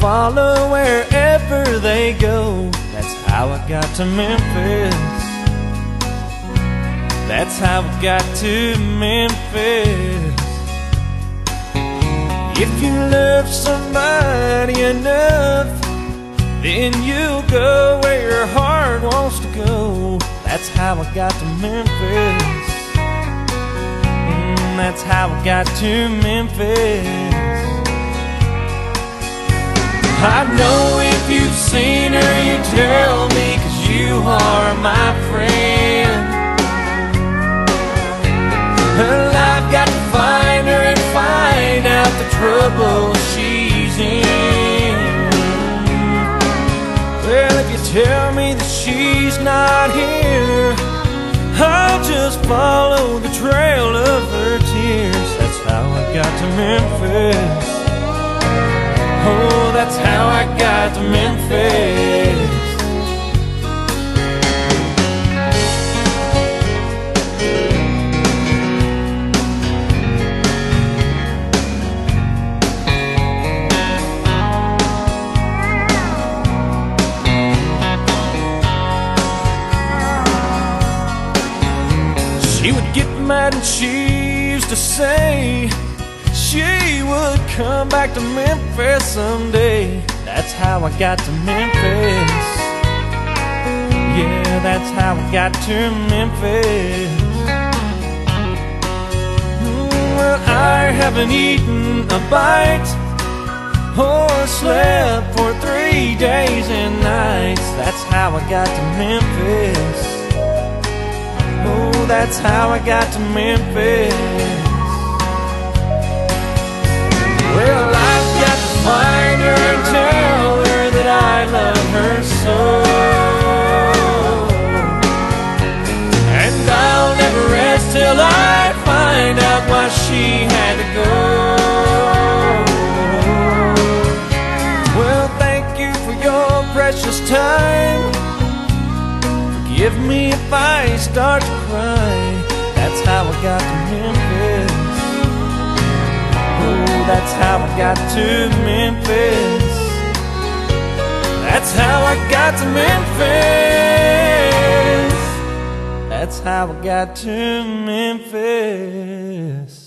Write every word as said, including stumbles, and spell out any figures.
follow wherever they go. That's how I got to Memphis. That's how I got to Memphis. If you love somebody enough, then you'll go where your heart wants to go. That's how I got to Memphis. Mm, that's how I got to Memphis. I know if you've seen her, you tell me, 'cause you are my friend. Well, I've got to find her and find out the trouble she's in. Well, if you tell me that she's not here, I'll just follow the trail of her tears. That's how I got to Memphis. Oh, that's how I got to Memphis. She would get mad and she used to say she would come back to Memphis someday. That's how I got to Memphis. Yeah, that's how I got to Memphis. Well, I haven't eaten a bite or slept for three days and nights. That's how I got to Memphis. Oh, that's how I got to Memphis. Well, I've got to find her and tell her that I love her so. And I'll never rest till I find out why she had to go. Well, thank you for your precious time. Forgive me if I start to cry. That's how I got to Memphis. Oh, that's how I got to Memphis. That's how I got to Memphis. That's how I got to Memphis.